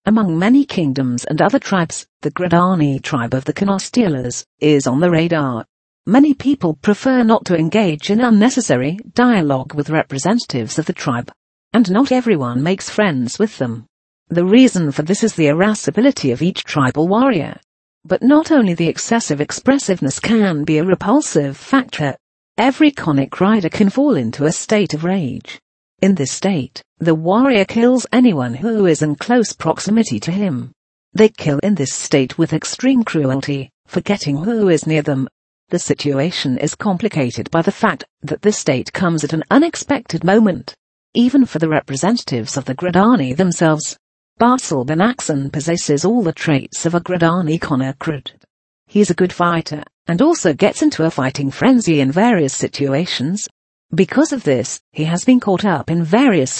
Among many kingdoms and other tribes, the Gradani tribe of the Kanostilas is on the radar. Many people prefer not to engage in unnecessary dialogue with representatives of the tribe, and not everyone makes friends with them. The reason for this is the irascibility of each tribal warrior. But not only the excessive expressiveness can be a repulsive factor. Every conic rider can fall into a state of rage. In this state, the warrior kills anyone who is in close proximity to him. They kill in this state with extreme cruelty, forgetting who is near them. The situation is complicated by the fact that this state comes at an unexpected moment, even for the representatives of the Gradani themselves. Basil ben Akson possesses all the traits of a Gradani Konakrid. He's a good fighter, and also gets into a fighting frenzy in various situations. Because of this, he has been caught up in various